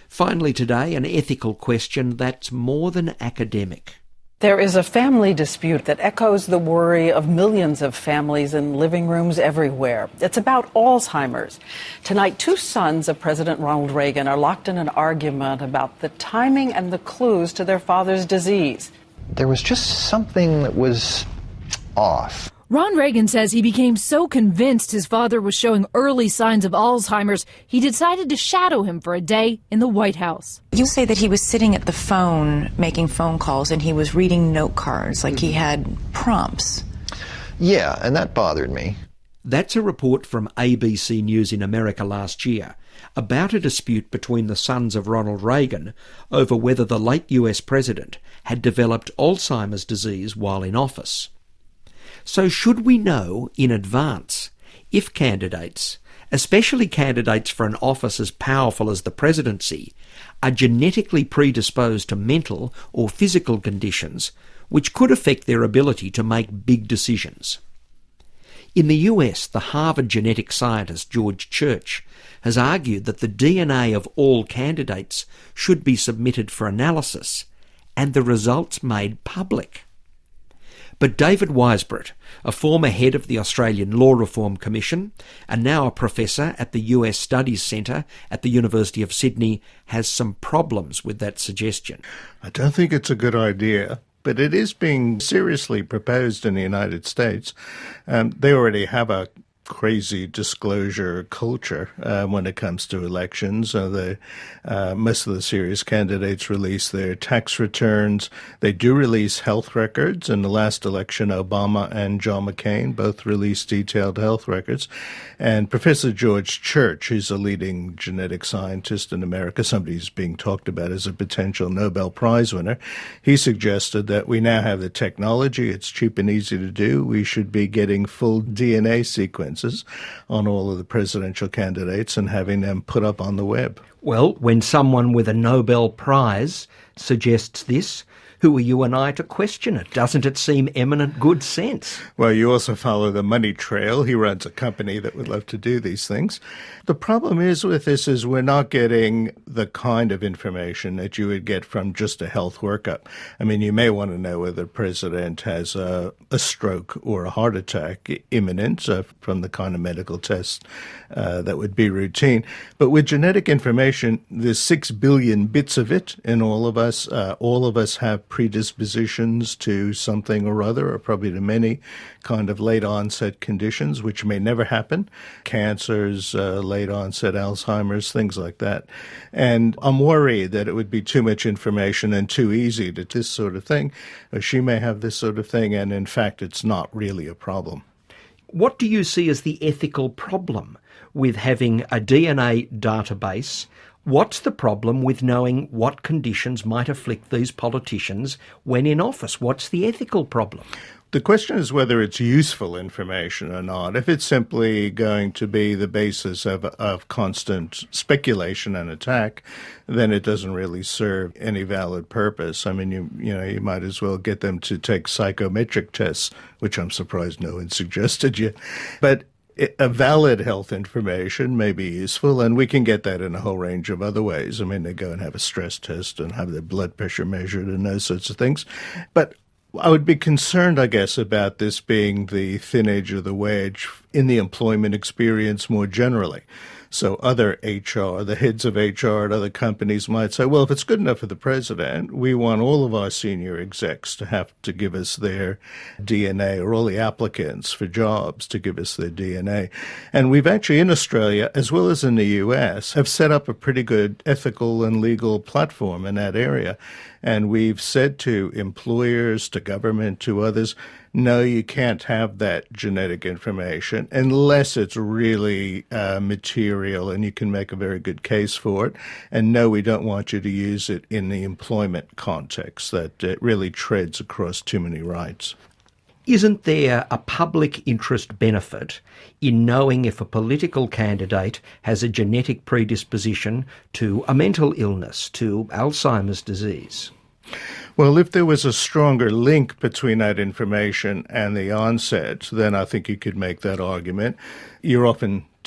Finally today, an ethical question that's more than academic. There is a family dispute that echoes the worry of millions of families in living rooms everywhere. It's about Alzheimer's. Tonight, two sons of President Ronald Reagan are locked in an argument about the timing and the clues to their father's disease. There was just something that was off. Ron Reagan says he became so convinced his father was showing early signs of Alzheimer's, he decided to shadow him for a day in the White House. You say that he was sitting at the phone making phone calls and he was reading note cards, like he had prompts. Yeah, and that bothered me. That's a report from ABC News in America last year about a dispute between the sons of Ronald Reagan over whether the late US president had developed Alzheimer's disease while in office. So should we know in advance if candidates, especially candidates for an office as powerful as the presidency, are genetically predisposed to mental or physical conditions which could affect their ability to make big decisions? In the US, the Harvard genetic scientist George Church has argued that the DNA of all candidates should be submitted for analysis and the results made public. But David Weisbrot, a former head of the Australian Law Reform Commission and now a professor at the US Studies Centre at the University of Sydney, has some problems with that suggestion. I don't think it's a good idea, but it is being seriously proposed in the United States. They already have a crazy disclosure culture when it comes to elections. Most of the serious candidates release their tax returns. They do release health records. In the last election, Obama and John McCain both released detailed health records. And Professor George Church, who's a leading genetic scientist in America, somebody who's being talked about as a potential Nobel Prize winner, he suggested that we now have the technology. It's cheap and easy to do. We should be getting full DNA sequences on all of the presidential candidates and having them put up on the web. Well, when someone with a Nobel Prize suggests this, who are you and I to question it? Doesn't it seem eminent good sense? Well, you also follow the money trail. He runs a company that would love to do these things. The problem is with this is we're not getting the kind of information that you would get from just a health workup. I mean, you may want to know whether the president has a stroke or a heart attack imminent from the kind of medical tests that would be routine. But with genetic information, there's 6 billion bits of it in all of us. All of us have predispositions to something or other, or probably to many kind of late onset conditions, which may never happen. Cancers, late onset Alzheimer's, things like that. And I'm worried that it would be too much information and too easy to this sort of thing. Or she may have this sort of thing, and in fact, it's not really a problem. What do you see as the ethical problem with having a DNA database? What's the problem with knowing what conditions might afflict these politicians when in office? What's the ethical problem? The question is whether it's useful information or not. If it's simply going to be the basis of constant speculation and attack, then it doesn't really serve any valid purpose. I mean, you might as well get them to take psychometric tests, which I'm surprised no one suggested yet. But a valid health information may be useful, and we can get that in a whole range of other ways. I mean, they go and have a stress test and have their blood pressure measured and those sorts of things. But I would be concerned, I guess, about this being the thin edge of the wedge in the employment experience more generally. So other HR, the heads of HR at other companies might say, well, if it's good enough for the president, we want all of our senior execs to have to give us their DNA, or all the applicants for jobs to give us their DNA. And we've actually in Australia, as well as in the US, have set up a pretty good ethical and legal platform in that area. And we've said to employers, to government, to others, no, you can't have that genetic information unless it's really material and you can make a very good case for it. And no, we don't want you to use it in the employment context. That it really treads across too many rights. Isn't there a public interest benefit in knowing if a political candidate has a genetic predisposition to a mental illness, to Alzheimer's disease? Well, if there was a stronger link between that information and the onset, then I think you could make that argument. You're often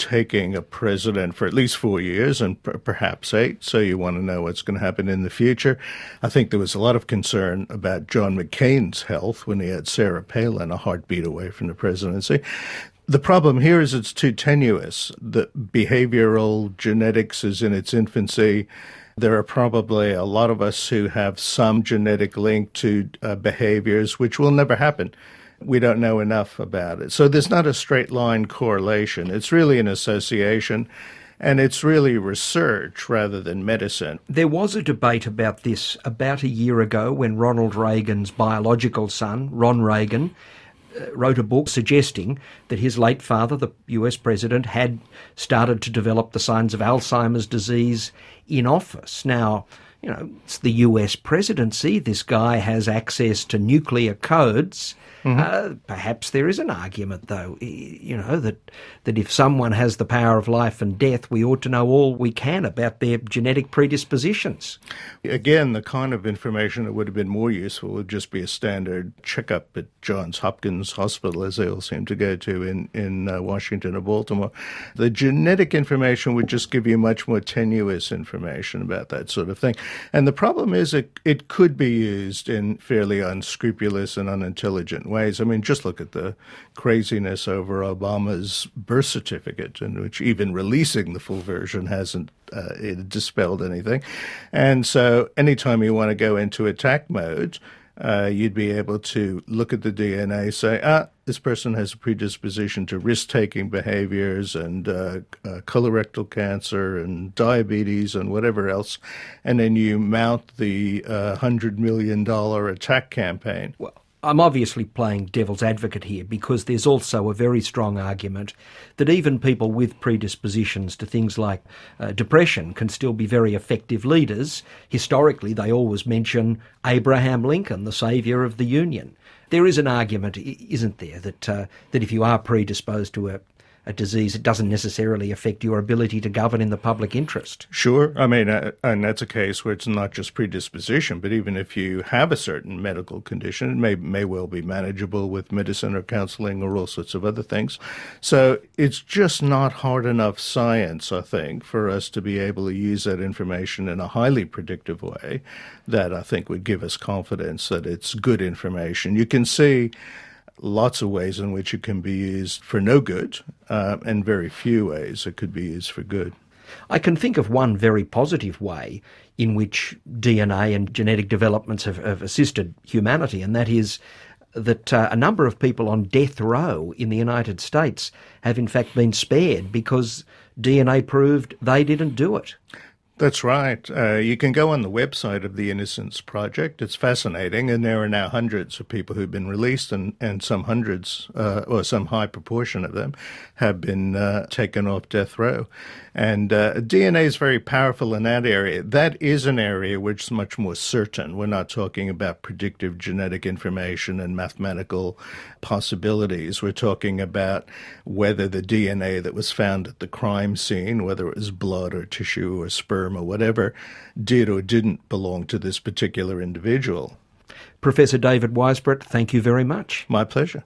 taking a president for at least 4 years and perhaps 8, so you want to know what's going to happen in the future. I think there was a lot of concern about John McCain's health when he had Sarah Palin a heartbeat away from the presidency. The problem here is it's too tenuous. The behavioral genetics is in its infancy. There are probably a lot of us who have some genetic link to behaviors which will never happen. We don't know enough about it. So there's not a straight line correlation. It's really an association, and it's really research rather than medicine. There was a debate about this about a year ago when Ronald Reagan's biological son, Ron Reagan, wrote a book suggesting that his late father, the US president, had started to develop the signs of Alzheimer's disease in office. Now, you know, it's the US presidency. This guy has access to nuclear codes. Perhaps there is an argument, though, you know, that if someone has the power of life and death, we ought to know all we can about their genetic predispositions. Again, the kind of information that would have been more useful would just be a standard checkup at Johns Hopkins Hospital, as they all seem to go to in Washington or Baltimore. The genetic information would just give you much more tenuous information about that sort of thing. And the problem is it could be used in fairly unscrupulous and unintelligent ways. I mean, just look at the craziness over Obama's birth certificate, in which even releasing the full version hasn't dispelled anything. And so anytime you want to go into attack mode, you'd be able to look at the DNA, say, this person has a predisposition to risk-taking behaviors and colorectal cancer and diabetes and whatever else, and then you mount the $100 million attack campaign. Well, I'm obviously playing devil's advocate here because there's also a very strong argument that even people with predispositions to things like depression can still be very effective leaders. Historically, they always mention Abraham Lincoln, the saviour of the Union. There is an argument, isn't there, that if you are predisposed to a disease, it doesn't necessarily affect your ability to govern in the public interest. Sure. I mean, and that's a case where it's not just predisposition, but even if you have a certain medical condition, it may well be manageable with medicine or counseling or all sorts of other things. So it's just not hard enough science, I think, for us to be able to use that information in a highly predictive way that I think would give us confidence that it's good information. You can see lots of ways in which it can be used for no good, and very few ways it could be used for good. I can think of one very positive way in which DNA and genetic developments have assisted humanity, and that is that a number of people on death row in the United States have in fact been spared because DNA proved they didn't do it. That's right. You can go on the website of the Innocence Project. It's fascinating, and there are now hundreds of people who've been released, and some hundreds, or some high proportion of them, have been taken off death row. And DNA is very powerful in that area. That is an area which is much more certain. We're not talking about predictive genetic information and mathematical possibilities. We're talking about whether the DNA that was found at the crime scene, whether it was blood or tissue or sperm or whatever, did or didn't belong to this particular individual. Professor David Weisbrot, thank you very much. My pleasure.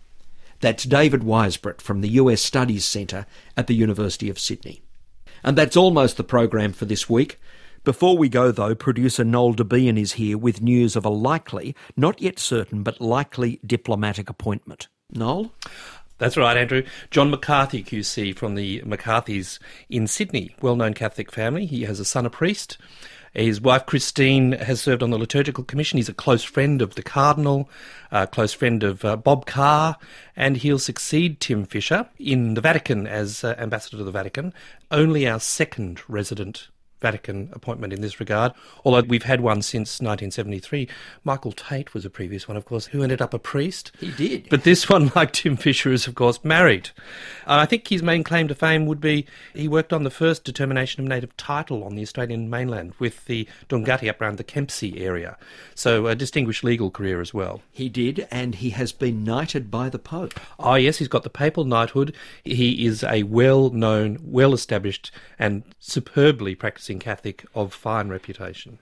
That's David Weisbrot from the US Studies Centre at the University of Sydney. And that's almost the program for this week. Before we go, though, producer Noel DeBean is here with news of a likely, not yet certain, but likely diplomatic appointment. Noel? That's right, Andrew. John McCarthy, QC, from the McCarthys in Sydney, well-known Catholic family. He has a son, a priest. His wife, Christine, has served on the Liturgical Commission. He's a close friend of the Cardinal, a close friend of Bob Carr, and he'll succeed Tim Fischer in the Vatican as ambassador to the Vatican. Only our second resident Vatican appointment in this regard, although we've had one since 1973. Michael Tate was a previous one, of course, who ended up a priest. He did. But this one, like Tim Fischer, is, of course, married. I think his main claim to fame would be he worked on the first determination of native title on the Australian mainland with the Dunghutti up around the Kempsey area. So a distinguished legal career as well. He did, and he has been knighted by the Pope. Oh, yes, he's got the papal knighthood. He is a well-known, well-established and superbly practising Catholic of fine reputation.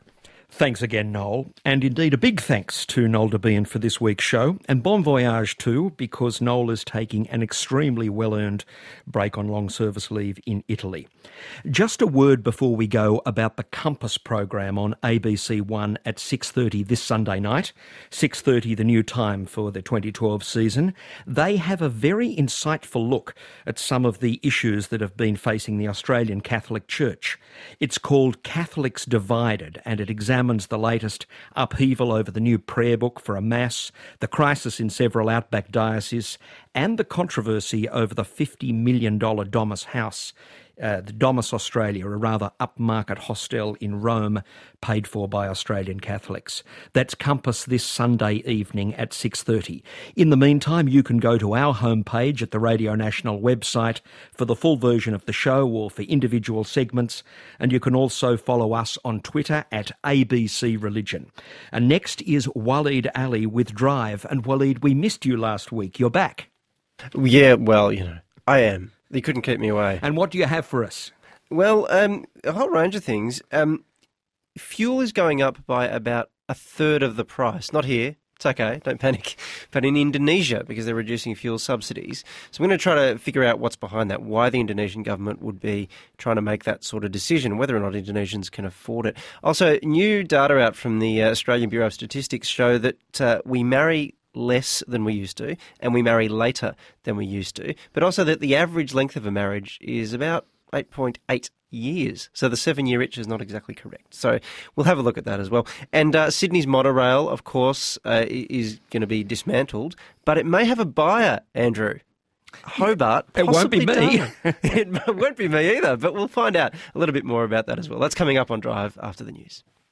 Thanks again, Noel. And indeed a big thanks to Noel Debien for this week's show. And bon voyage too, because Noel is taking an extremely well-earned break on long service leave in Italy. Just a word before we go about the Compass program on ABC One at 6:30 this Sunday night. 6:30 the new time for the 2012 season. They have a very insightful look at some of the issues that have been facing the Australian Catholic Church. It's called Catholics Divided, and it examines the latest upheaval over the new prayer book for a Mass, the crisis in several outback dioceses, and the controversy over the $50 million Domus House, the Domus Australia, a rather upmarket hostel in Rome, paid for by Australian Catholics. That's Compass this Sunday evening at 6:30. In the meantime, you can go to our homepage at the Radio National website for the full version of the show or for individual segments, and you can also follow us on Twitter at ABC Religion. And next is Waleed Ali with Drive. And Waleed, we missed you last week. You're back. Yeah, well, I am. They couldn't keep me away. And what do you have for us? Well, a whole range of things. Fuel is going up by about a third of the price. Not here. It's okay. Don't panic. But in Indonesia, because they're reducing fuel subsidies. So I'm going to try to figure out what's behind that, why the Indonesian government would be trying to make that sort of decision, whether or not Indonesians can afford it. Also, new data out from the Australian Bureau of Statistics show that we marry less than we used to, and we marry later than we used to, but also that the average length of a marriage is about 8.8 years. So the 7-year itch is not exactly correct. So we'll have a look at that as well. And Sydney's monorail, of course, is going to be dismantled, but it may have a buyer, Andrew. Hobart, it won't be me. It won't be me either, but we'll find out a little bit more about that as well. That's coming up on Drive after the news.